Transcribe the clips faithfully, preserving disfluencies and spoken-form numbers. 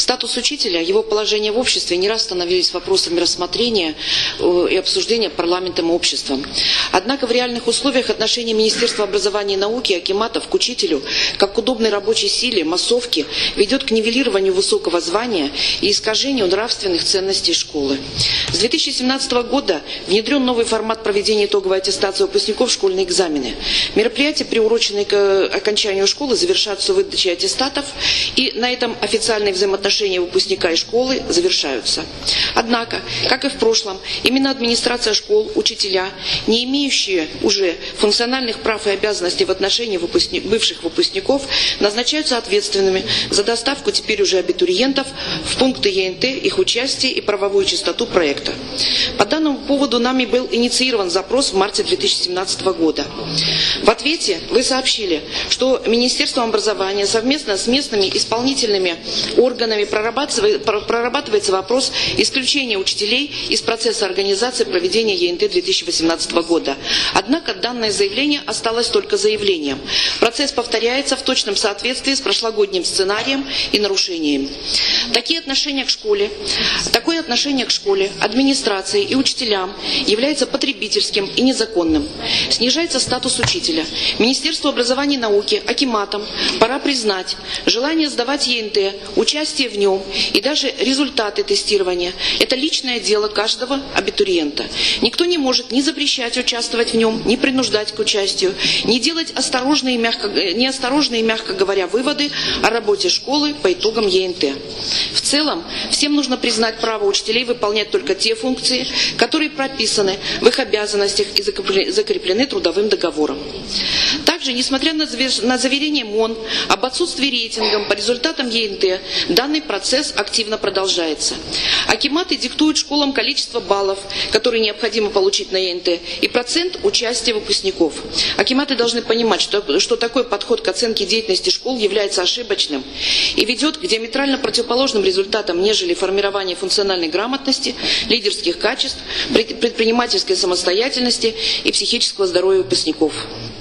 Статус учителя, его положение в обществе не раз становились вопросами рассмотрения и обсуждения парламентом и обществом. Однако в реальных условиях отношение Министерства образования и науки, акиматов к учителю, как к удобной рабочей силе, массовке, ведет к нивелированию высокого звания и искажению нравственных ценностей школы. С две тысячи семнадцатого года внедрен новый формат проведения итоговой аттестации выпускников в школьные экзамены. Мероприятия, приуроченные к окончанию школы, завершаются выдачей аттестатов, и на этом официальные взаимоотношения выпускника и школы завершаются. Однако, как и в прошлом, именно администрация школ, учителя, не имеющие уже функциональных прав и обязанностей в отношении выпускни... бывших выпускников, назначаются ответственными за доставку теперь уже абитуриентов в пункты Е Н Т, их участие и правовую чистоту проекта. По данному поводу нами был инициирован запрос в марте две тысячи семнадцатого года. В ответе вы сообщили, что Министерством образования совместно с местными исполнительными органами прорабатывается вопрос исключения учителей из процесса организации проведения Е Н Т две тысячи восемнадцатого года. Однако данное заявление осталось только заявлением. Процесс повторяется в точном соответствии с прошлогодним сценарием и нарушениями. Такие отношения к школе, такое отношение к школе, администрации и учителям является потребительским и незаконным. Снижается статус учителя. Министерству образования и науки, акиматам пора признать желание сдавать Е Н Т, участие в нем и даже результаты тестирования – это личное дело каждого абитуриента. Никто не может ни запрещать участвовать в нем, ни принуждать к участию, ни делать осторожные, мягко, неосторожные, мягко говоря, выводы о работе школы по итогам Е Н Т. В целом, всем нужно признать право учителей выполнять только те функции, которые прописаны в их обязанностях и закреплены трудовым договором. Также, несмотря на заверение МОН об отсутствии рейтинга по результатам Е Н Т, данный процесс активно продолжается. Акиматы диктуют школам количество баллов, которые необходимо получить на Е Н Т, и процент участия выпускников. Акиматы должны понимать, что, что такой подход к оценке деятельности школ является ошибочным и ведет к диаметрально противоположным результатам, нежели формирование функциональной грамотности, лидерских качеств, предпринимательской самостоятельности и психического здоровья выпускников.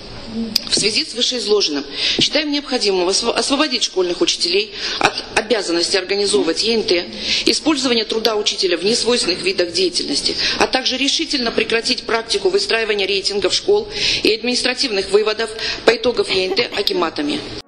В связи с вышеизложенным считаем необходимым освободить школьных учителей от обязанности организовывать Е Н Т, использование труда учителя в несвойственных видах деятельности, а также решительно прекратить практику выстраивания рейтингов школ и административных выводов по итогам Е Н Т акиматами.